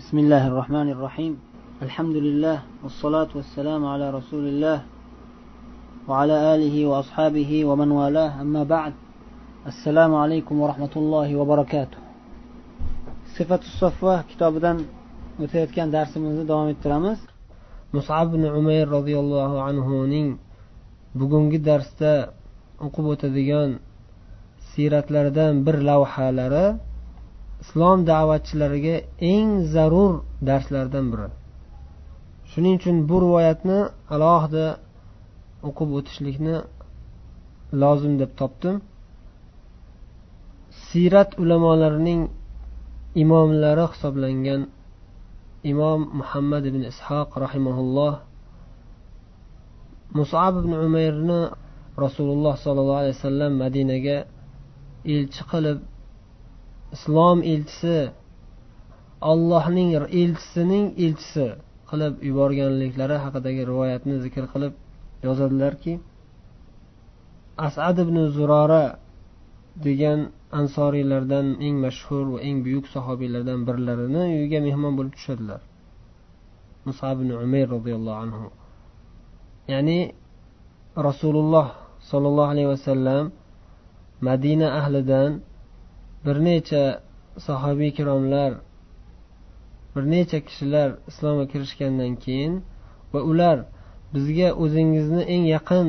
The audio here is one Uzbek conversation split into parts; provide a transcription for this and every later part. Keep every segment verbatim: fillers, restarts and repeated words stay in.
بسم الله الرحمن الرحيم. الحمد لله والصلاة والسلام على رسول الله وعلى آله وأصحابه ومن والاه. أما بعد. السلام عليكم ورحمة الله وبركاته. صفة الصفوة kitobidan o'tayotgan darsimizni davom ettiramiz. Mus'ab ibn Umayr radhiyallohu anhu ning bugungi darsda o'qib o'tadigan siratlaridan bir lavhalari islom da'vatchilariga eng zarur darslardan biri. Shuning uchun bu rivoyatni alohida o'qib o'tishlikni lozim deb topdim. Sirat ulamolarining imomlari hisoblangan imom Muhammad ibn Ishoq rahimahulloh Mus'ab ibn Umayrni Rasululloh sollallohu alayhi vasallam Madinaga elchi qilib, islom elchisi, Allohning elchisining elchisi qilib yuborganliklari haqidagi rivoyatni zikr qilib yozadilarki, As'ad ibn Zurora degan ansoriylardan eng mashhur va eng buyuk sahobiylardan birlarini uyiga mehmon bo'lib tushadilar. Mus'ab ibn Umayr radhiyallohu anhu. Ya'ni Rasululloh sollallohu alayhi vasallam Madina ahlidan bir necha sahobiy kiromlar, bir necha kishilar islomga kirishgandan keyin va ular bizga o'zingizni eng yaqin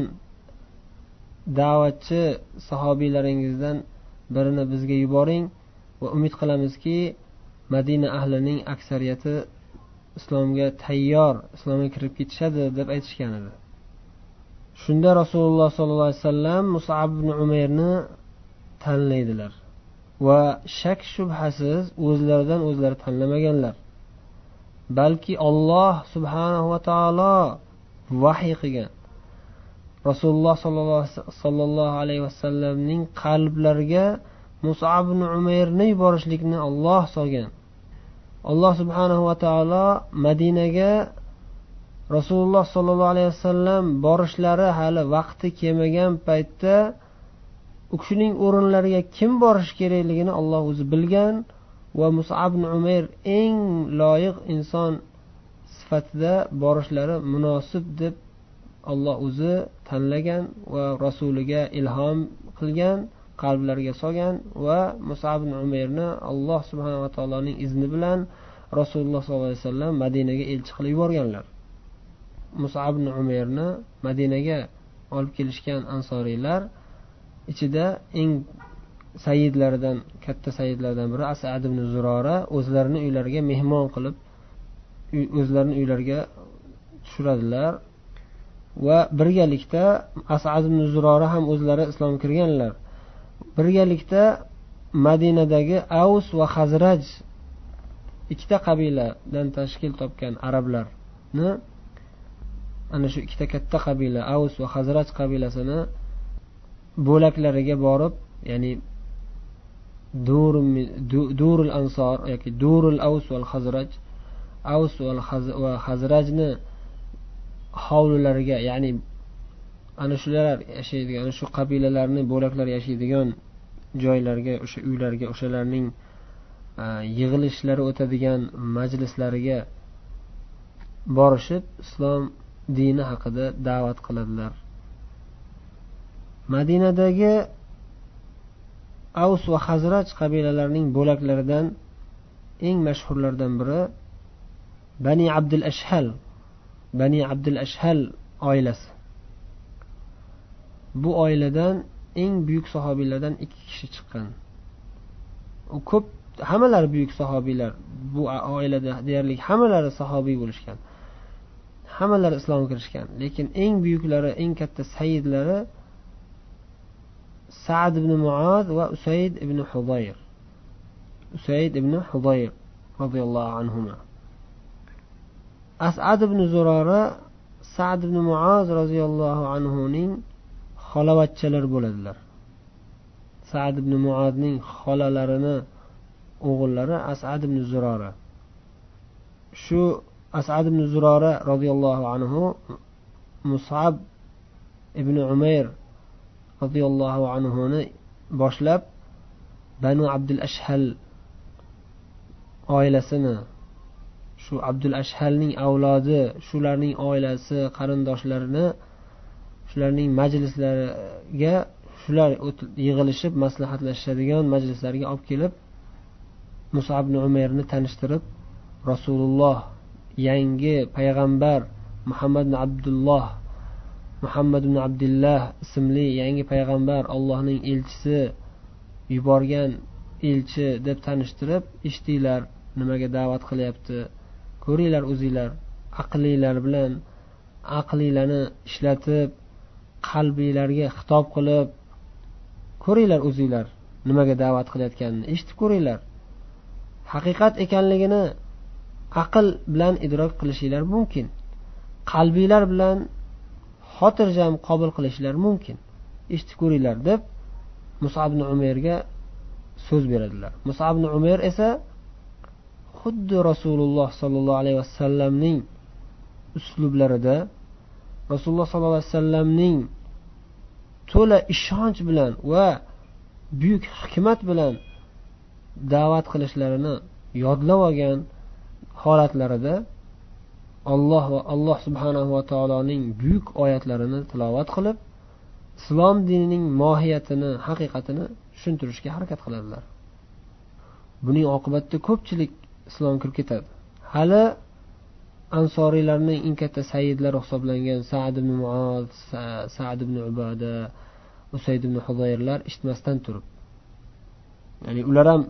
da'vatchi sahobiylaringizdan birini bizga yuboring va umid qilamizki Madina ahlining aksariyati islomga tayyor, islomga kirib ketishadi deb aytishgan edi. Shunda Rasululloh sollallohu alayhi vasallam Mus'ab ibn Umayrni tanlaydilar va shak shubhasiz o'zlaridan o'zlari tanlamaganlar, balki Alloh subhanahu va taolo vahiy qilgan Rasululloh sollallohu alayhi vasallamning qalblariga Mus'ab ibn Umayrni yuborishlikni Alloh solgan. Alloh subhanahu va taolo Madinaga Rasululloh sollallohu alayhi vasallam borishlari hali vaqti kelmagan paytda u kishining o'rinlariga kim borish kerakligini Alloh o'zi bilgan va Mus'ab ibn Umayr eng loyiq inson sifatida borishlari munosib deb Alloh o'zi tanlagan va rasuliga ilhom qilgan, qalblariga solgan va Mus'ab ibn Umayrni Alloh subhanahu va taoloning izni bilan Rasululloh sollallohu alayhi vasallam Madinaga elchi qilib yuborganlar. Mus'ab ibn Umayrni Madinaga olib kelishgan ansoriylar ichida eng sayyidlaridan, katta sayyidlardan biri As'ad ibn Zurora o'zlarini uylariga mehmon qilib, o'zlarini uylariga tushiradilar va birgalikda As'ad ibn Zurora ham o'zlari islomga kirganlar. Birgalikda Madinadagi Aws va Xazraj ikkita qabiladan tashkil topgan arablarni, ana shu ikkita katta qabila Aws va Xazraj qabilasini bo'laklariga borib, ya'ni Durul Ansor yoki Durul Aws va Xazraj, Aws va Xazrajni hovlilariga, ya'ni ana shular yashaydigan, ana shu qabilalarning bo'laklari yashaydigan joylarga, o'sha uylarga, o'shalarning yig'ilishlari o'tadigan majlislariga borishib islom dini haqida da'vat qiladilar. Madinadagi Aws va Xazraj qabilalarining bo'laklaridan eng mashhurlardan biri Bani Abdul Ashhal, Bani Abdul Ashhal oilasi. Bu oiladan eng buyuk sahobiylardan ikki kishi chiqqan. U ko'p, hammalari buyuk sahobiylar. Bu oilada deyarli hammalari sahobiy bo'lishgan. Hammalari islomga kirishgan, lekin eng buyuklari, eng katta sayyidlari Sa'd ibn Mu'az va Usayd ibn Hudayr. Usayd ibn Hudayr radhiyallohu anhuma. As'ad ibn Zurora Sa'd ibn Mu'az radhiyallohu anhuning xolavachchalari bo'ladilar. Sa'd ibn Mu'azning xolalarining o'g'illari As'ad ibn Zurora. Shu As'ad ibn Zurora radhiyallohu anhu Mus'ab ibn Umayr radhiyallohu anhuni boshlab Banu Abdul Ashhal oilasini shu Abdul Ashhalning avlodi, shularning oilasi, qarindoshlarini shularning majlislariga shular yig'ilishib maslahatlashadigan majlislarga olib kelib Mus'ab ibn Umayrni tanishtirib, Rasululloh yangi payg'ambar Muhammad ibn Abdulloh Muhammad ibn Abdullah ismli yangi payg'ambar, Allohning elchisi, yuborgan elchi deb tanishtirib, eshitinglar nimaga da'vat qilyapti, ko'ringlar o'zinglar, aqlinglar bilan aqlinglarni ishlatib, qalbinglarga xitob qilib ko'ringlar, o'zinglar nimaga da'vat qilayotganini eshitib ko'ringlar. Haqiqat ekanligini aql bilan idrok qilishinglar mumkin, qalbinglar bilan xotirjam qabul qilishlar mumkin, eshitib ko'ringlar deb Mus'ab ibn Umayrga so'z beradilar. Mus'ab ibn Umayr esa xuddi Rasululloh sollallohu alayhi vasallamning uslublarida, Rasululloh sollallohu alayhi vasallamning to'la ishonch bilan va buyuk hikmat bilan da'vat qilishlarini yodlab olgan holatlarida Alloh va Alloh subhanahu va taoloning buyuk oyatlarini tilovat qilib, islom dinining mohiyatini, haqiqatini tushuntirishga harakat qiladilar. Buning oqibatida ko'pchilik islom kirib ketadi. Hali ansoriylarning eng katta sayyidlari hisoblangan Sa'd ibn Mu'oz, Sa'd ibn Ubada, Usayd ibn Hudayrlar eshitmasdan turib, ya'ni ular ham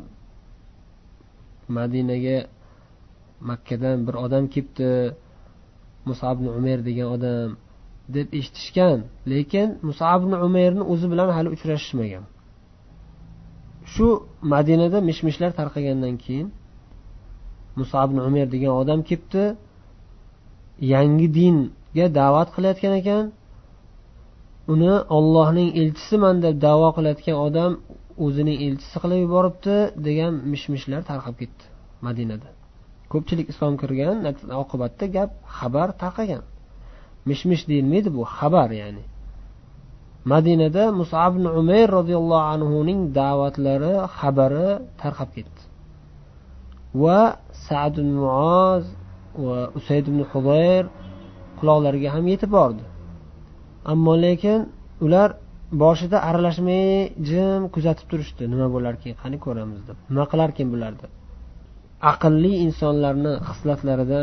Madinaga Makkadan bir odam kelibdi, Mus'ab ibn Umayr degan odam deb eshitishgan, lekin Mus'ab ibn Umayrning o'zi bilan hali uchrashishmagan. Shu Madinada mishmishlar tarqagandan keyin Mus'ab ibn Umayr degan odam kelibdi, yangi dinga da'vat qilayotgan ekan, uni Allohning elchisiman deb da'vo qilayotgan odam o'zining elchisi qilib yuboribdi degan mishmishlar tarqab ketdi Madinada. Ko'pchilik islom kirgan, oqibatda gap xabar tarqagan. Mishmish deyilmaydi, bu xabar, ya'ni. Madinada Mus'ab ibn Umayr radhiyallohu anhu ning da'vatlari xabari tarqab ketdi. Va Sa'd ibn Mu'oz va Usayd ibn Hudayr quloqlariga ham yetib bordi. Ammo lekin ular boshida aralashmay jim kuzatib turishdi. Nima bo'larkin, qani ko'ramiz deb. Nima qilarkin bular deb. Aqlli insonlarning xislatlaridan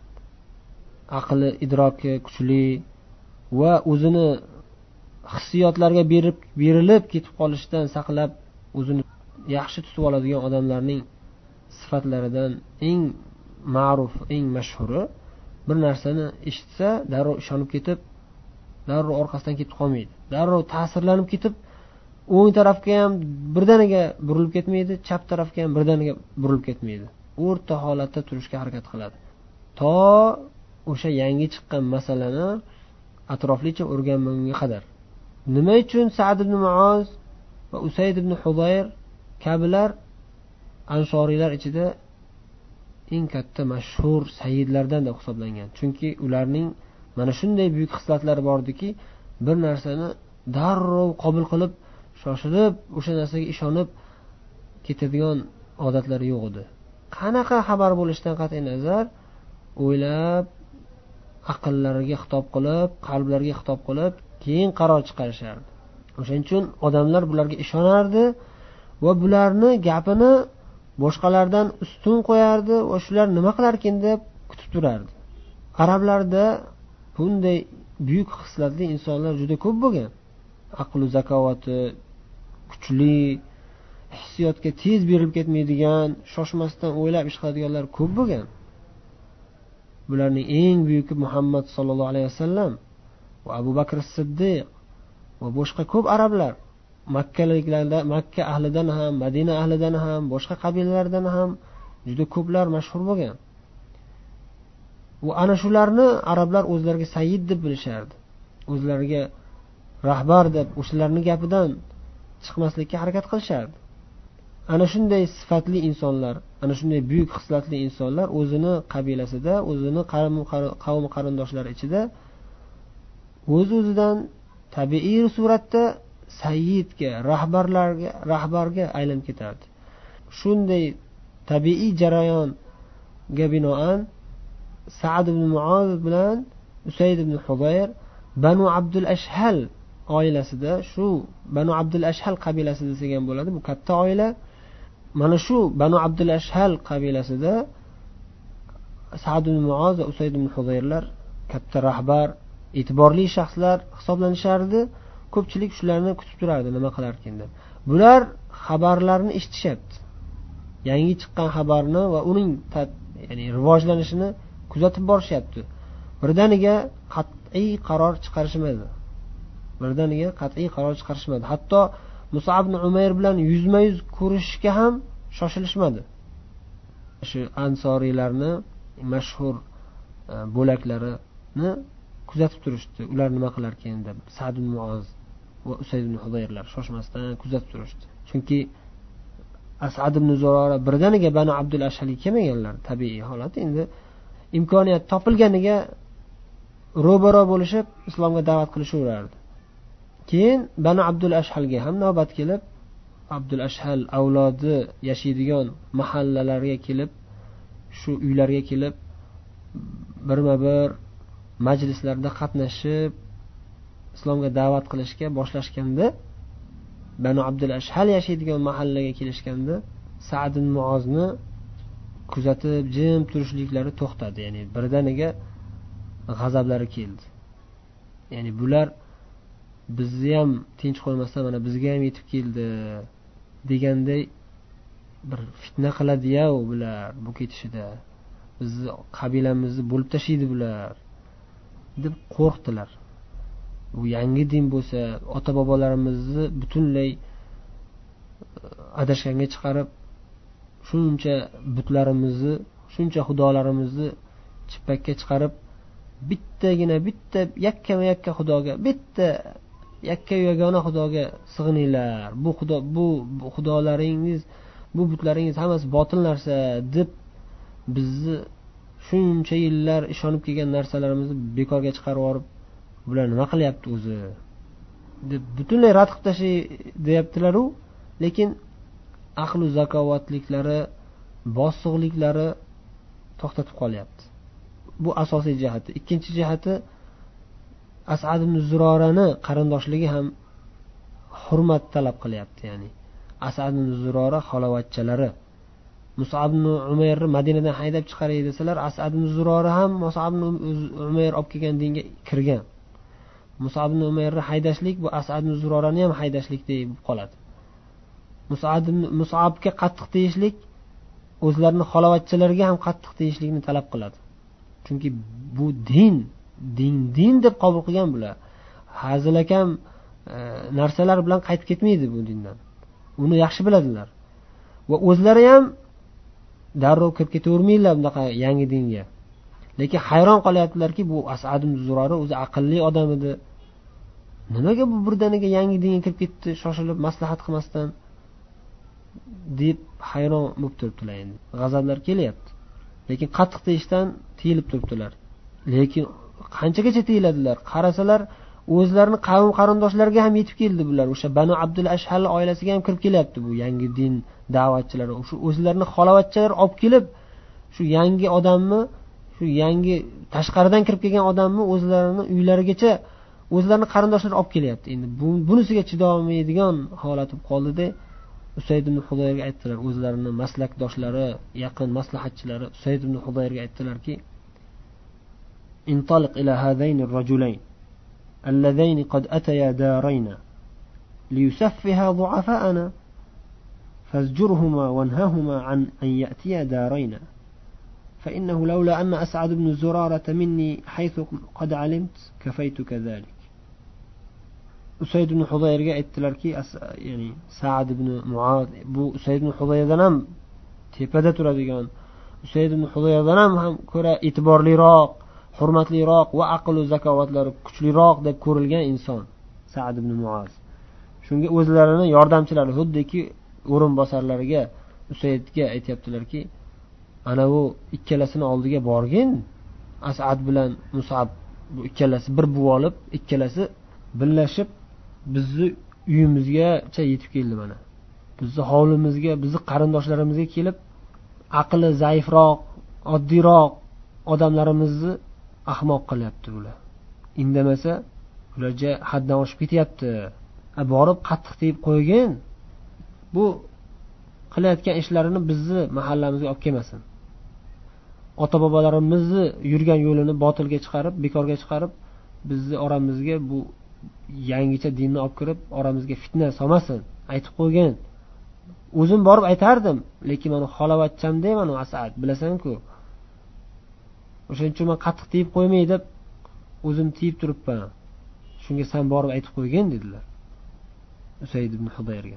aqli, idroki kuchli va o'zini hissiyotlarga berib berilib ketib qolishdan saqlab o'zini yaxshi tutib oladigan odamlarning sifatlaridan eng ma'ruf, eng mashhuri bir narsani eshitsa darrov ishonib ketib, darrov orqasidan ketib qolmaydi. Darrov ta'sirlanib ketib, o'ng tarafga ham birdaniga burilib ketmaydi, chap tarafga ham birdaniga burilib ketmaydi. O'rta holatda turishga harakat qiladi. To o'sha yangi chiqqan masalani atroflicha o'rganmagunga qadar. Nima uchun Sa'd ibn Mu'oz va Usayd ibn Hudayr kabilar ansoriylar ichida eng katta mashhur sayyidlardan deb hisoblangan? Chunki ularning mana shunday buyuk xislatlari bordiki, bir narsani darrov qabul qilib, shoshilib o'sha narsaga ishonib ketadigan odatlari yo'q edi. Qanaqa xabar bo'lishidan qat'iy nazar o'ylab, aqllariga xitob qilib, qalblariga xitob qilib, keyin qaror chiqarishardi. O'shaning uchun odamlar bularga ishonardi va bularni gapini boshqalardan ustun qo'yardi va shular nima qilarkin deb kutib turardi. Arablarda bunday buyuk xislatli insonlar juda ko'p bo'lgan. Aql-u zakovati kuchli, hissiyotga tez berilib ketmaydigan, shoshmasdan o'ylab ish qiladiganlar ko'p bo'lgan. Bularning eng buyuki Muhammad sallallohu alayhi vasallam va Abu Bakr as-Siddiq va boshqa ko'p arablar, Makkaliklarda, Makka ahlidan ham, Madina ahlidan ham, boshqa qabilalardan ham juda ko'plar mashhur bo'lgan. Va ana shularni arablar o'zlariga sayyid deb bilishardi. O'zlariga rahbar deb o'shalarning gapidan chiqmaslikka harakat qilishardi. Ana shunday sifatli insonlar, ana shunday buyuk xislatli insonlar o'zini qabilasida, o'zini qavm qarindoshlari ichida o'z-o'zidan tabiiy suratda sayyidga, rahbarlarga, rahbarga aylanib ketardi. Shunday tabiiy jarayon binoan Sa'd ibn Muoz bilan Usayd ibn Hudayr Banu Abdul Ashhal oilasida, shu Banu Abdul Ashhal qabilasi desak ham bo'ladi, bu katta oila. Mana shu Banu Abdul Ashhal qabilasida Sa'd ibn Muoz va Usayd ibn Hudayrlar katta rahbar, e'tiborli shaxslar hisoblanishardi. Ko'pchilik shularni kutib turardi, nima qilar ekan deb. Bular xabarlarni eshitishyapti. Yangi chiqqan xabarni va uning ya'ni rivojlanishini kuzatib borishyapti. Birdaniga qat'iy qaror chiqarishmadi. Birdaniga qat'iy qaror chiqarishmadi. Hatto Mus'ab ibn Umayr bilan yuzma-yuz ko'rishishga ham shoshilishmadi. Shu ansoriylarni mashhur bo'laklarini kuzatib turishdi. Ular nima qilar ekan deb. Sa'd ibn Muoz va Usayd ibn Hudayrlar shoshmasdan kuzatib turishdi. Chunki As'ad ibn Zurora birdaniga Banu Abdul Ashhalga kelmaganlar, tabiiy holat. Endi imkoniyat topilganiga ro'baro bo'lishib islomga da'vat qilishaverardi. Keyin Banu Abdul Ashhalga ham navbat kelib, Abdul Ashhal avlodi yashaydigan mahallalarga kelib, shu uylarga kelib birma-bir majlislarda qatnashib islomga da'vat qilishga boshlashganda, Banu Abdul Ashhal yashaydigan mahallaga kelishganda Sa'd ibn Muozni kuzatib jim turishliklari to'xtadi. Ya'ni birdaniga g'azablari keldi. Ya'ni bular bizni ham tinch qo'ymasdan mana bizga ham yetib keldi deganday bir fitna qiladi-ya bular bu ketishida. Bizni qabilamizni bo'lib tashlaydi bular deb qo'rqdilar. Bu yangi din bo'lsa, ota-bobolarimizni butunlay adashganga chiqarib, shuncha butlarimizni, shuncha xudolarimizni chippakka chiqarib, bittagina bitta yakkama yakka xudoga, bitta yakka yagona xudoga sig'ininglar. Bu xudo, bu xudolaringiz, bu butlaringiz hammasi botil narsa deb bizni shuncha yillar ishonib kelgan narsalarimizni bekorga chiqarib yuborib, bular nima qilyapti o'zi deb butunlay rad qilib tashlay deyaptilar-u, lekin aql-u zakovatliklari, bosiqliklari to'xtatib qolyapti. Bu asosiy jihati. Ikkinchi jihati, As'ad ibn Zurorani qarindoshligi ham hurmat talab qilyapti. Ya'ni As'ad ibn Zurora xalovatchalari. Mus'ab ibn Umayrni Madinadan haydab chiqaray desalar, As'ad ibn Zurora ham Mus'ab ibn Umayr olib kelgan dinga kirgan. Mus'ab ibn Umayrni haydashlik bu As'ad ibn Zurorani ham haydashlik deb qoladi. Mus'ab Mus'abga qattiq tegishlik o'zlarining xalovatchalariga ham qattiq tegishlikni talab qiladi. Chunki bu din, din din deb qabul qilgan bular. Hazilakam e, narsalar bilan qaytib ketmaydi bu dindan. Uni yaxshi biladilar. Va o'zlari ham darrov kirib ketavermaydilar bunaqa yangi dinga. Lekin hayron qolyaptilarki, bu As'ad ibn Zurora o'zi aqlli odam edi. Nimaga bu birdaniga yangi dinga kirib ketdi, shoshilib maslahat qilmasdan deb hayron bo'lib turibdilar endi. G'azablar kelyapti. Lekin qattiq deyishdan tiyilib turibdilar. Lekin qanchagacha tiyiladilar? Qarasalar, o'zlarining qavm qarindoshlariga ham yetib keldi bular. O'sha Banu Abdul Ashhal oilasiga ham kirib kelyapti bu yangi din da'vatchilari. Shu o'zlarining xalovatchilar olib kelib, shu yangi odamni, shu yangi tashqaridan kirib kelgan odamni o'zlarining uylarigacha o'zlarining qarindoshlari olib kelyapti. Endi bu bunisiga chidolmaydigan holat bo'lib qoldi-da, Usayd ibn Hudayrga aytdilar, o'zlarining maslakdoshlari, yaqin maslahatchilari Usayd ibn Hudayrga aytdilarki: "Intaliq ila hadaynir rajulayn allazayn qad ataya darayna liyusaffiha du'afa'ana fazjurhuma wanhahuma an an ya'tiya darayna فإنه لولا أن أسعد بن زرارة مني حيث قد علمت كفيتك ذلك." Usayd ibn Hudayrga aytdilarki, ya'ni Sa'd ibn Muoz bu Usayd ibn Hudayrdan ham tepada turadigan, Usayd ibn Hudayrdan ham ham ko'ra e'tiborliroq, hurmatliroq va aql va zakovatlari kuchliroq deb ko'rilgan inson Sa'd ibn Muoz. Shunga o'zlarini yordamchilari, xuddiki o'rinbosarlariga Usaydga aytibdilarki, ana bu ikkalasini oldiga borgin, As'ad bilan Mus'ab, bu ikkalasi bir buvolib, ikkalasi birlashib bizni uyimizgacha yetib keldi mana. Bizni hovlimizga, bizni qarindoshlarimizga kelib, aqli zaifroq, oddiyroq odamlarimizni ahmoq qilyapti bular. Indamasa ularga haddan oshib ketyapti. Borib qattiq tiyib qo'ygin. Bu qilayotgan ishlarini bizni mahallamizga olib kelmasin. Ota-bobolarimizni yurgan yo'lini botilga chiqarib, bekorga chiqarib, bizni oramizga bu yangicha dinni olib kirib, oramizga fitna solmasin. Aytib qo'ygin. O'zim borib aytardim, lekin men xalovatchamda men u Asad, bilasan-ku. O'shaning uchun men qattiq tiyib qo'ymay deb o'zim tiyib turibman. Shunga sen borib aytib qo'ygin dedilar Usayd ibn Hudayrga.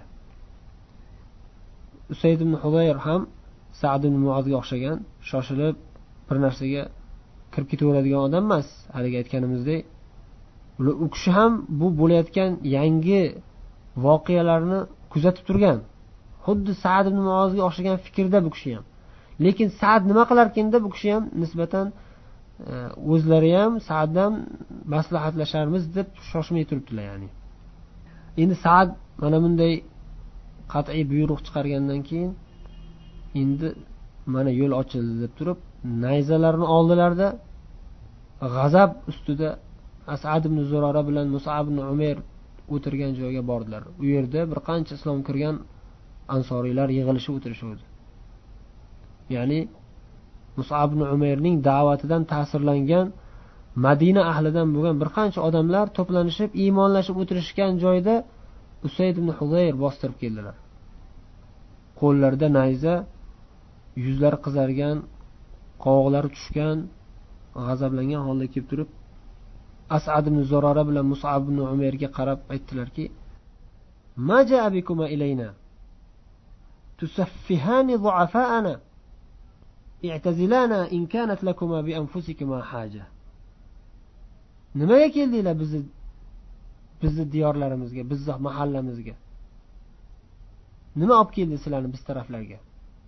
Usayd ibn Hudayr ham Sa'd ibn Mu'ozga o'xshagan, shoshilib bir narsaga kirib ketaveradigan odam emas. Haliga aytganimizdek, u kishi ham bu bo'layotgan yangi voqealarni kuzatib turgan. Xuddi Sa'd ibn Mu'ozga o'xshagan fikrda bu kishi ham. Lekin Sa'd nima qilar ekanda, bu kishi ham nisbatan o'zlari ham Sa'ddan maslahatlasharmiz deb shoshmay turibdilar, ya'ni. Endi Sa'd mana bunday qat'iy buyruq chiqargandan keyin endi mana yo'l ochildi deb turib, nayzalarni oldilarda g'azab ustida Asad ibn Zurora bilan Mus'ab ibn Umayr o'tirgan joyga bordilar. U yerda bir qancha islom kirgan ansoriylar yig'ilishib o'tirishdi. Ya'ni Mus'ab ibn Umayrning da'vatidan ta'sirlangan Madina ahlidan bo'lgan bir qancha odamlar to'planishib, iymonlashib o'tirishgan joyda Usayd ibn Hudayr bostirib keldilar. Qo'llarida nayza, yuzlari qizargan, qovoqlari tushgan, g'azablangan holda kelib turib, Asad ibn Zurora bilan Mus'ab ibn Umayrga qarab aytdilarki: "Ma ja'a bikuma ilayna tusaffihani du'afa'ana i'tazilana in kanat lakuma bi anfusikuma haja." Nimaga keldinglar bizni bizni diyorlarimizga, bizni mahallamizga? Nima olib keldi sizlarni biz taraflarga?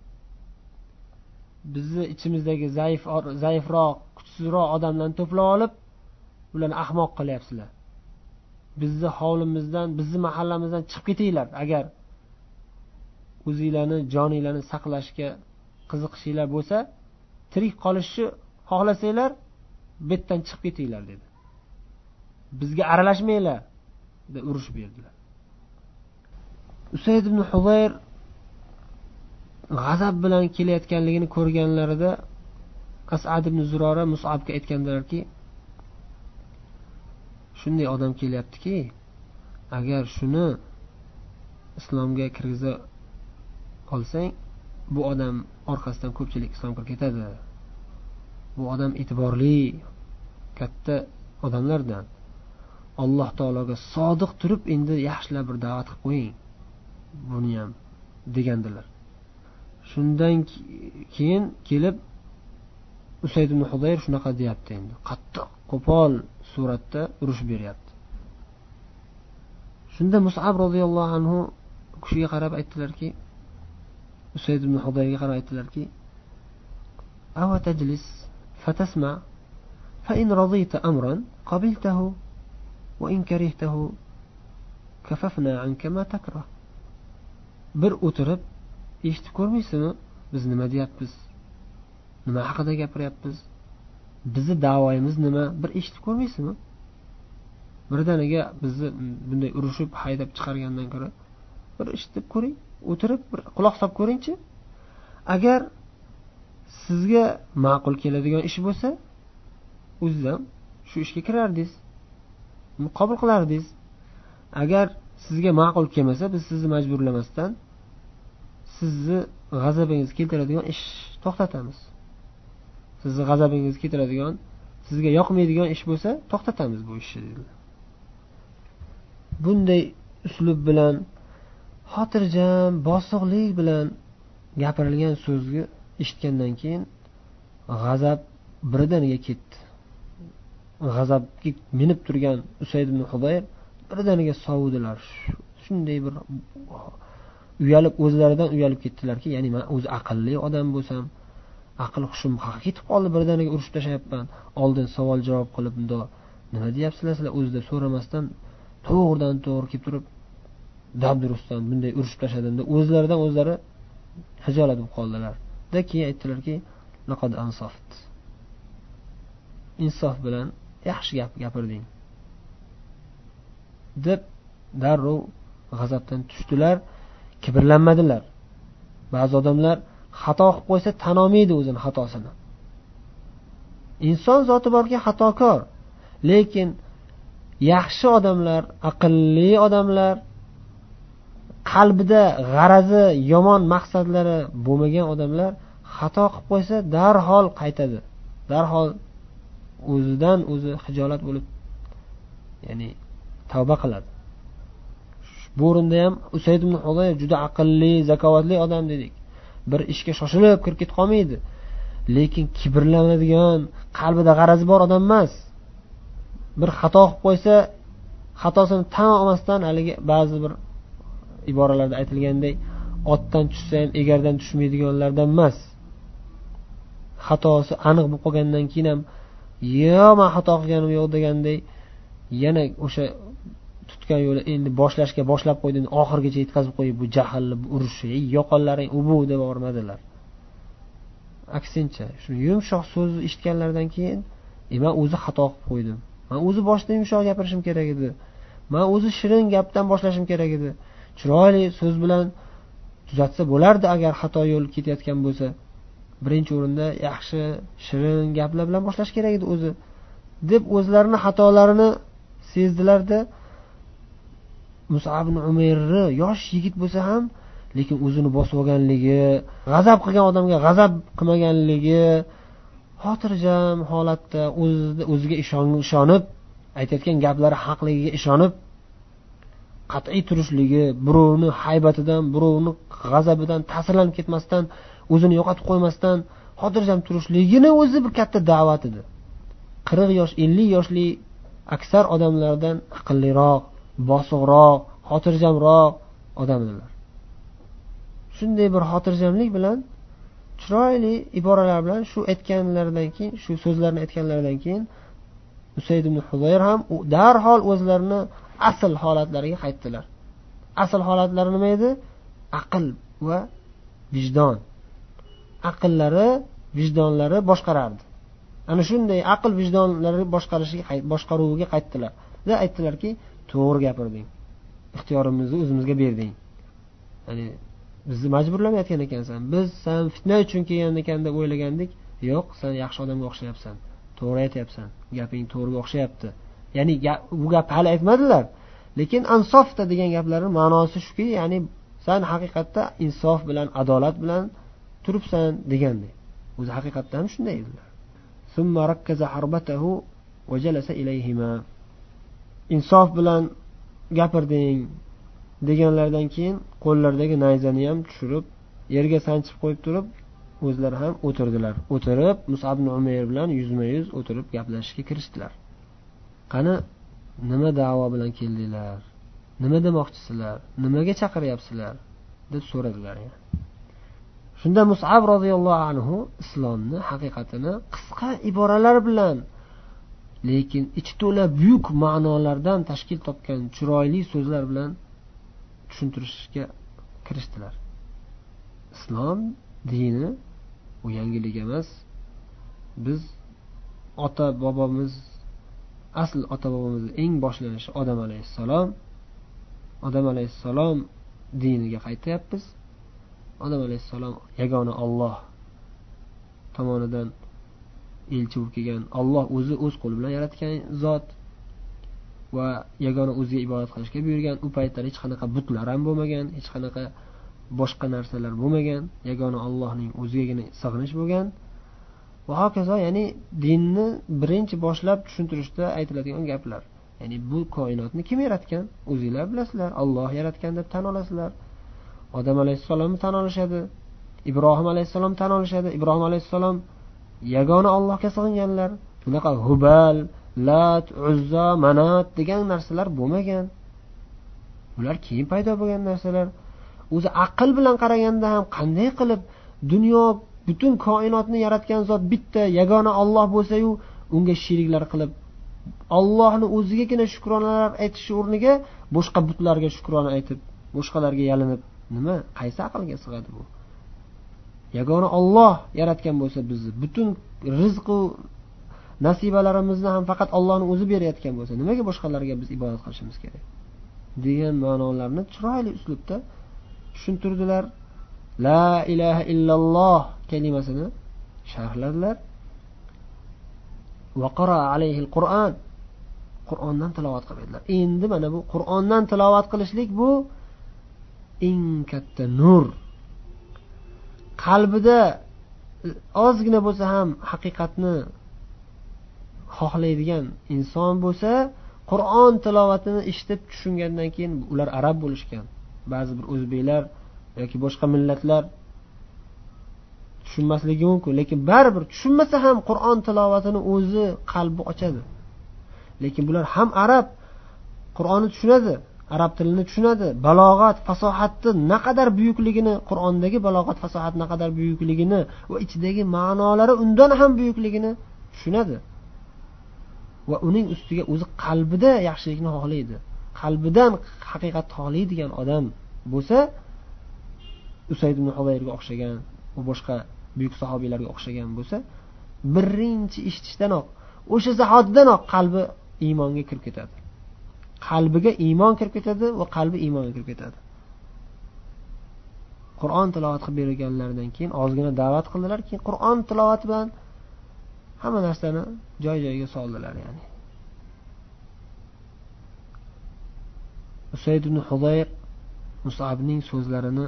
Bizni ichimizdagi zaif zaifroq, kuchsizroq odamlarni to'plab olib, ularni ahmoq qilyapsizlar. Bizni hovlimizdan, bizni mahallamizdan chiqib ketinglar. Agar o'zingizlarni, joninglarni saqlashga qiziqishinglar bo'lsa, tirik qolishni xohlasanglar, bu yerdan chiqib ketinglar dedi. Bizga aralashmanglar deb urush berdilar. Usayd ibn Hudayr g'azab bilan kelayotganligini ko'rganlarida Asad ibn Zurora Mus'abga aytganlarki, shunday odam kelyaptiki, agar shuni islomga kirgiza olsang, bu odam orqasidan ko'pchilik islomga ketadi. Bu odam e'tiborli, katta odamlardan. Alloh taologa sodiq turib, endi yaxshilab bir da'vat qilib qo'ying buni ham degandilar. Shundan keyin kelib Usayd ibn Hudayr shunaqa deyapti, endi qattiq, qo'pol suratda urush beryapti. Shunda Mus'ab roziyallohu anhu kishiga qarab aytdilarki, Usayd ibn Hudayrga qarab aytdilarki: "Awa tajlis fatasma fa in radita amran qabiltahu wa in karihtahu kafafna anka ma takrah." Bir o'tirib eshitib ko'rmaysizmi? Biz nima deyapmiz? Nima haqida gapiryapmiz? Bizi da'voyimiz nima? Bir eshitib ko'rmaysizmi? Birdaniga bizni bunday urushib haydab chiqargandan ko'ra bir eshitib ko'ring, o'tirib bir quloq solib ko'ringchi. Agar sizga ma'qul keladigan ish bo'lsa, o'zingiz ham shu ishga kirardingiz, qabul qilardingiz. Agar sizga ma'qul kelmasa, biz sizni majburlamasdan sizni g'azabingiz keltiradigan ish to'xtatamiz. Sizni g'azabingiz keltiradigan, sizga yoqmaydigan ish bo'lsa, to'xtatamiz bu ishni dedilar. Bunday uslub bilan, xotirjam, bosiqlik bilan gapirilgan so'zni eshitgandan keyin g'azab birdaniga ketdi. G'azabga minib turgan Usayd ibn Hudayr birdaniga sovudilar. Shunday bir uyalib, o'zlaridan uyalib ketdilarki, ya'ni men o'zi aqlli odam bo'lsam, aql hushim qaqqa ketib qoldi, birdaniga urushib tashayapman. Oldin savol javob qilib, bunda nima deyapsizlar, sizlar o'zida so'ramasdan to'g'ridan to'g'ri kelib turib, dabdurustdan bunday urushib tashadimda, o'zlaridan o'zlari hijolat bo'lib qoldilar. Da keyin aytdilarki, laqad ansoft. Insof bilan yaxshi gap gapirding deb darrov g'azabdan tushdilar, kibrlanmadilar. Ba'zi odamlar xato qilib qo'ysa tan olmaydi o'zini xatosini. Inson zoti borki xatokor, lekin yaxshi odamlar, aqlli odamlar, qalbida g'arazi, yomon maqsadlari bo'lmagan odamlar xato qilib qo'ysa darhol qaytadi. Darhol o'zidan o'zi hijolat bo'lib, ya'ni tavba qiladi. Bu o'rinda ham Usayd ibn Hudayr juda aqlli, zakovatli odam dedik. Bir ishga shoshilib kirib ketib qolmaydi. Lekin kibrlanadigan, qalbida g'arazi bor odam emas. Bir xato qilib qo'ysa, xatosini tan olmasdan haligi ba'zi bir iboralarda aytilgandek, otdan tushsa ham egardan tushmaydiganlardan emas. Xatosi aniq bo'lib qolgandan keyin ham "Yo, men xato qilganim yo'q" degandek, yana o'sha tutgan yo'li endi boshlashga boshlab qo'ydi, oxirgacha yetkazib qo'yib bu jahlni urushi, yo'qollaring u bu deb o'rmadilar. Aksincha, shu yumshoq so'zni eshitganlardan keyin, "E, men o'zi xato qilib qo'ydim. Men o'zi boshda yumshoq gapirishim kerak edi. Men o'zi shirin gapdan boshlashim kerak edi. Chiroyli so'z bilan tuzatsa bo'lardi agar xato yo'l ketayotgan bo'lsa. Birinchi o'rinda yaxshi, shirin gaplar bilan boshlash kerak edi o'zi" deb o'zlarini xatolarini sezdilarda, Mus'ab ibn Umayrni yosh yigit bo'lsa ham, lekin o'zini bosib olganligi, g'azab qilgan odamga g'azab qilmaganligi, xotirjam holatda o'ziga ishonib, aytayotgan gaplari haqligiga ishonib, qat'iy turishligi, birovni haybatidan, birovni g'azabidan ta'sirlanib ketmasdan, o'zini yo'qotib qo'ymasdan xotirjam turishligini o'zi bir katta da'vat edi. qirq yosh, ellik yoshli aksar odamlardan aqlliroq, bosiqroq, xotirjamroq odamlar. Shunday bir xotirjamlik bilan, chiroyli iboralar bilan shu aytganlaridan keyin, shu so'zlarni aytganlaridan keyin Usayd ibn Hudayr ham darhol o'zlarini asl holatlariga qaytdilar. Asl holatlari nima edi? Aql va vijdon. Aqllari, vijdonlari boshqarardi. Ana shunday aql vijdonlari boshqarishiga, boshqaruviga qaytdilar. Va aytdilarki, to'g'ri gapirding. Ixtiyorimizni o'zimizga berding. Ya'ni bizni majburlamayotgan ekansan. Biz sen fitna uchun kelgan ekan deb o'ylagandik. Yo'q, sen yaxshi odamga o'xshayapsan. To'g'ri aytayapsan. Gaping to'g'riga o'xshayapti. Ya'ni bu gap hali aytmadilar. Lekin ansofda degan gaplarning ma'nosi shuki, ya'ni sen haqiqatda insof bilan, adolat bilan turibsan degandek. O'zi haqiqatda ham shunday edilar. Summa rakkaza harbatahu va jalasa ilayhima. Insof bilan gapirding deganlardan keyin qo'llaridagi nayzani ham tushirib, yerga sanchib qo'yib turib, o'zlari ham o'tirdilar. O'tirib, Mus'ab ibn Umayr bilan yuzma-yuz o'tirib gaplashishga kirishdilar. Qani, nima da'vo bilan keldinglar? Nima demoqchisizlar? Nimaga chaqiryapsizlar? deb so'radilar. Shunda Mus'ab roziyallohu anhu islomni haqiqatini qisqa iboralar bilan, lekin ichi to'la buyuk ma'nolardan tashkil topgan chiroyli so'zlar bilan tushuntirishga kirishdilar. Islom dini u yangilik emas. Biz ota bobomiz, asl ota bobomizning eng boshlanishi Odam alayhissalom. Odam alayhissalom diniga qaytyapmiz. Odam alayhissalom yagona Alloh tomonidan elchi bo'lib kelgan, Alloh o'zi o'z qo'li bilan yaratgan zot va yagona o'ziga ibodat qilishga buyurgan. U paytda hech qanaqa butlar ham bo'lmagan, hech qanaqa boshqa narsalar bo'lmagan. Yagona Allohning o'zigagina sig'inish bo'lgan. Va hokazo, ya'ni dinni birinchi boshlab tushuntirishda aytiladigan gaplar. Ya'ni bu koinotni kim yaratgan? O'zingizlar bilasizlar. Alloh yaratgan deb tan olasizlar. Odam alayhissalomni tan olishadi. Ibrohim alayhissalom tan olishadi. Ibrohim alayhissalom yagona Allohga sig'inganlar. Bunaqa Hubal, Lat, Uzza, Manat degan narsalar bo'lmagan. Ular keyin paydo bo'lgan narsalar. O'zi aql bilan qaraganda ham qanday qilib dunyo, butun koinotni yaratgan zot bitta yagona Alloh bo'lsa-yu, unga shiriklar qilib, Allohni o'zigagina shukronalar aytish o'rniga boshqa butlarga shukrona aytib, boshqalarga yalinib, nima, qaysi aqlga sig'adi bu? yagona Alloh yaratgan bo'lsa, bizni butun rizq va nasibalarimizni ham faqat Allohning o'zi berayotgan bo'lsa, nimaga boshqalarga biz ibodat qilishimiz kerak degan ma'nolarni chiroyli uslubda tushuntirdilar. La ilaha illalloh kalimasini sharhladilar. Va qara alayhi al-Qur'on, Qur'ondan tilovat qildilar. Endi mana bu Qur'ondan tilovat qilishlik bu eng katta nur. Qalbida ozgina bo'lsa ham haqiqatni xohlaydigan inson bo'lsa, Qur'on tilovatini eshitib tushungandan keyin, ular arab bo'lishgan, ba'zi bir o'zbeklar yoki boshqa millatlar tushunmasligi mumkin, lekin baribir tushunmasa ham Qur'on tilovatini o'zi qalbi ochadi. Lekin bular ham arab, Qur'onni tushunadi, arab tilini tushunadi, balog'at, fasohatni naqadar buyukligini, Qur'ondagi balog'at, fasohat naqadar buyukligini va ichidagi ma'nolari undan ham buyukligini tushunadi. Va uning ustiga o'zi qalbida yaxshilikni xohlaydi. Qalbidan haqiqatni xohlaydigan odam bo'lsa, Usayd ibn Hudayrga o'xshagan va boshqa buyuk sahobiylarga o'xshagan bo'lsa, birinchi eshitishdan-oq, o'sha zahotdanoq qalbi iymonga kirib ketadi. Qalbiga iymon kirib ketadi va qalbi iymonga kirib ketadi. Qur'on tilovat qilib berganlaridan keyin ozgina da'vat qildilar, keyin Qur'on tilovati bilan hamma narsani joy-joyiga soldilar, ya'ni. Usayd ibn Hudayr Mus'abning so'zlarini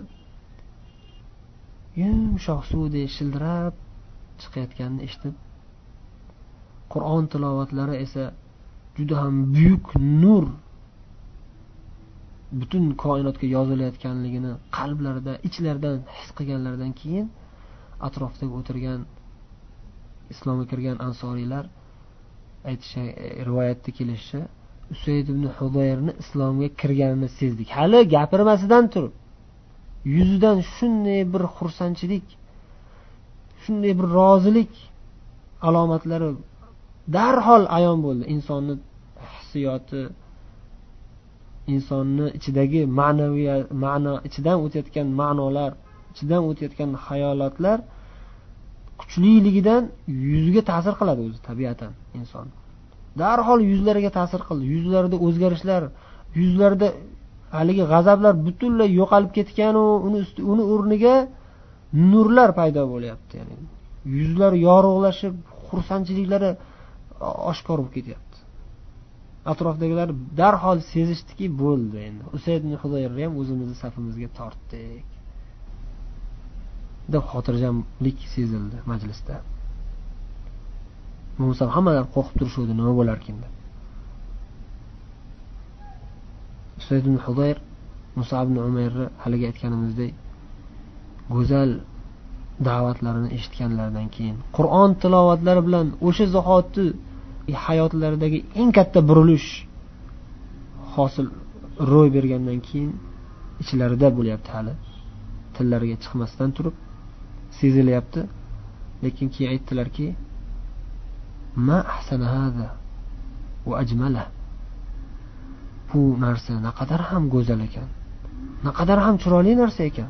yumshoq suvdek shildirab chiqayotganini eshitib, Qur'on tilovatlari esa juda ham buyuk nur butun koinotga yozilayotganligini qalblarida, ichlaridan his qilganlaridan keyin atrofdagi o'tirgan islomga kirgan ansoriylar aytishi, rivoyatda kelishi, Usayd ibn Hudayrni islomga kirganini sezdik. Hali gapirmasidan turib, yuzidan shunday bir xursandchilik, shunday bir rozilik alomatlari darhol ayon bo'ldi. Insonni hissiyoti, insonni ichidagi ma'naviyat, ma'no, ichidan o'tayotgan ma'nolar, ichidan o'tayotgan hayolotlar kuchliligidan yuziga ta'sir qiladi o'zi tabiatan inson. Darhol yuzlariga ta'sir qildi. Yuzlarida o'zgarishlar, yuzlarida haligi g'azablar butunlay yo'qolib ketgan u uni uni o'rniga nurlar paydo bo'lyapti, ya'ni yuzlar yorug'lashib, xursandchiliklari oshkor bo'lib ketyapti. Atrofdagilar darhol sezishdiki, bo'ldi endi. Usayd ibn Hudayrni ham o'zimizni safimizga tortdik deb xotirjamlik sezildi majlisda. Musa hammalar qo'rqib turishdi, nima bo'lar ekan deb. Usayd ibn Hudayr Musa ibn Umayrni haliga aytganimizdek go'zal da'vatlarini eshitganlaridan keyin, Qur'on tilovatlari bilan o'sha zahoti hayotlaridagi eng katta burilish hosil ro'y bergandan keyin ichlarida bo'lyapti, hali tillariga chiqmasdan turib sezilyapti. Lekin keyin aytdilarki, ma ahsana hada va ajmala, bu narsa naqadar ham go'zal ekan, naqadar ham chiroyli narsa ekan.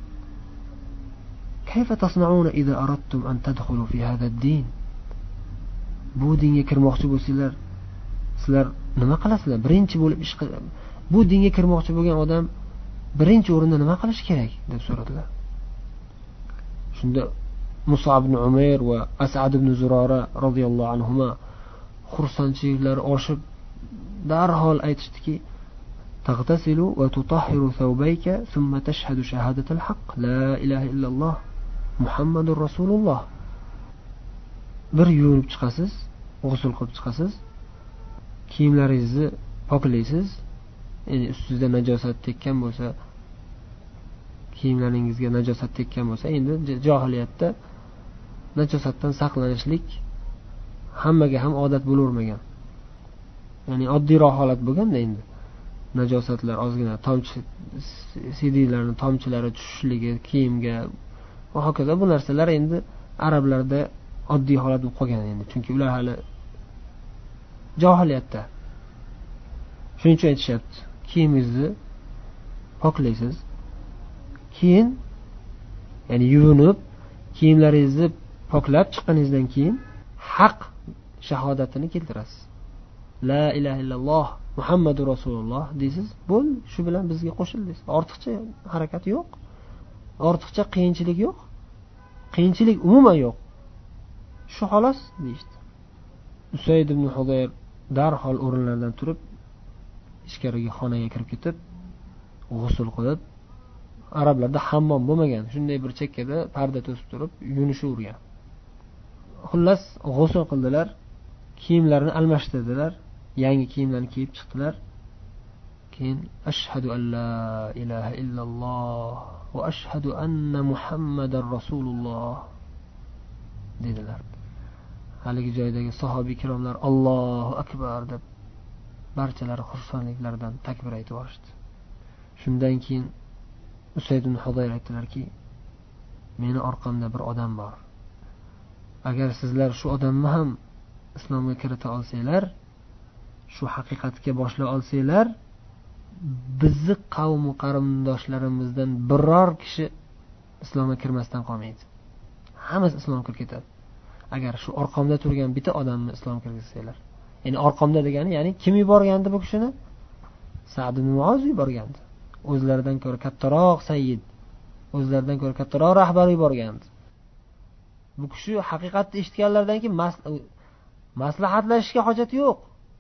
Kayfa tasna'una idza aradtum an tadkhulu fi hada ad-din? Bu dinga kirmoqchi bo'lsanglar, sizlar nima qilasizlar? Birinchi bo'lib ish qil. Bu dinga kirmoqchi bo'lgan odam birinchi o'rinda nima qilish kerak deb so'radilar. Shunda Musa ibn Umayr va As'ad ibn Zurora radhiyallohu anhuma xursandchiliklari oshib darhol aytishdiki, taghtasilu va tutahhiru thawbayka thumma tashhadu shahadatal haqq la ilaha illalloh Muhammadur Rasululloh. Bir yuvinib chiqasiz, g'usl qilib chiqasiz, kiyimlaringizni poklaysiz, ya'ni ustingizda najosat tekkan bo'lsa, kiyimlaringizga najosat tekkan bo'lsa, endi jahiliyatda najosatdan saqlanishlik hammaga ham odat bo'lavermagan. Ya'ni oddiyroq holat bo'lganda endi najosatlar ozgina tomchi sidiylarning tomchilari tushishligi kiyimga va hokazo, bu narsalar endi arablarda oddiy holat bo'lib qolgan endi, chunki ular hali jahiliyatda. Shuning uchun aytishyapti, kiyimingizni poklaysiz, keyin ya'ni yuvinib kiyimlaringizni poklab chiqqaningizdan keyin haq shahodatini keltirasiz. La ilaha illalloh Muhammadu Rasululloh deysiz, bo'l, shu bilan bizga qo'shildingiz. Ortiqcha harakat yo'q. Ortiqcha qiyinchilik yo'q. Qiyinchilik umuman yo'q. Shu xolos deydi. Usayd ibn Hudayr darhol o'rinlaridan turib, ichkariga xonaga kirib ketib, g'usl qilib, arablarda hammom bo'lmagan, shunday bir chekkada parda to'sib turib, yunishavergan. Xullas, g'usl qildilar, kiyimlarini almashtirdilar, yangi kiyimlarni kiyib chiqdilar. Keyin ashhadu an la ilaha illalloh va ashhadu anna Muhammadar Rasululloh dedilar. Haligi joydagi sahobiy kiromlar Allohu akbar deb barchalari xursandliklaridan takbir aytib olishdi. Shundan keyin Usayd ibn Hudayr aytdilarki, meni orqamda bir odam bor. Agar sizlar shu odamni ham islomga kirita olsanglar, shu haqiqatga boshlay olsanglar, bizni qavm qarindoshlarimizdan biror kishi islomga kirmasdan qolmaydi. Hammasi islomga kirib ketadi. Agar shu orqamda turgan bitta odamni islomga kirgizsanglar. Ya'ni orqamda degani, ya'ni kim yuborgandi bu kishini? Sa'd ibn Muoz yuborgandi. O'zlaridan ko'ra kattaroq sayyid, o'zlaridan ko'ra kattaroq rahbar yuborgandi. Bu kishi haqiqatni eshitganlardan keyin maslahatlashishga hojat yo'q.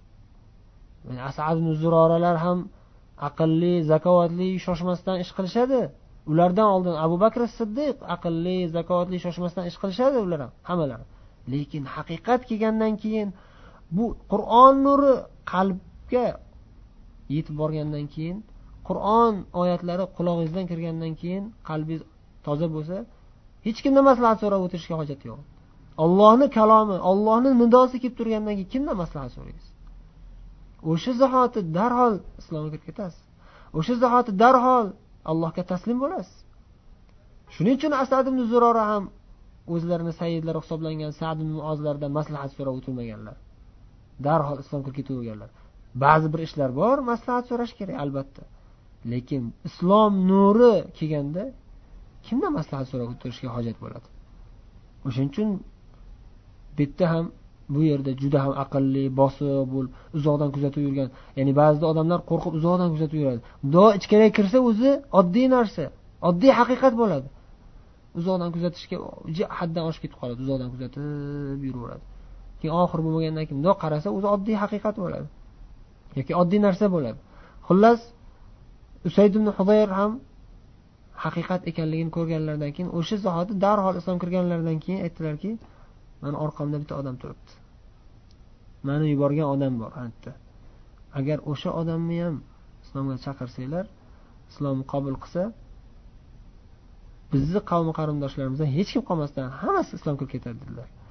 Yani As'ad ibn Zuroralar ham aqlli, zakovatli, shoshmasdan ish qilishadi. Ulardan oldin Abu Bakr Siddiq aqlli, zakovatli, shoshmasdan ish qilishadi ular ham, hammalari. Lekin haqiqat kelgandan keyin bu Qur'on nuri qalbga yetib borgandan keyin, Qur'on oyatlari quloqingizdan kirgandan keyin qalbingiz toza bo'lsa, hech kimdan maslahat so'rab o'tirishga hojat yo'q. Allohning kalomi, Allohning nidosi kelib turgandan keyin kimdan maslahat so'raysiz? O'sha zahoti darhol islomga kirib ketasiz. O'sha zahoti darhol Allohga taslim bo'lasiz. Shuning uchun Asad ibn Zurora ham o'zlarini sayyidlar hisoblangan Sa'd ibn Muozlardan maslahat so'rab o'tirmaganlar. Darhol islomga kirib ketaverganlar. Ba'zi bir ishlar bor, maslahat so'rash kerak albatta. Lekin islom nuri kelganda kimdan maslahat so'rab o'tirishga hojat bo'ladi? O'shuning uchun bitta ham bu yerda juda ham aqlli, bosiq bo'l, uzoqdan kuzatib yurgan. Ya'ni ba'zi odamlar qo'rqib uzoqdan kuzatib yuradi. Xudo ichkariga kirsa o'zi oddiy narsa, oddiy haqiqat bo'ladi. Uzoqdan kuzatishga haddan oshib ketib qoladi, uzoqdan kuzatib yuraveradi. Keyin oxir bo'lmagandan keyin bundoq qarasa o'zi oddiy haqiqat bo'ladi. yoki oddiy narsa bo'ladi. Xullas, Usayd ibn Hudayr ham haqiqat ekanligini ko'rganlaridan keyin o'sha zahoti darhol islom kirganlaridan keyin aytdilarki, mana orqamda bitta odam turibdi. Meni yuborgan odam bor anta. Agar o'sha odamni ham islomga chaqirsanglar, islomni qabul qilsa, bizni qavm qarindoshlarimizdan hech kim qolmasdan hammasi islom kirib ketadi dedilar.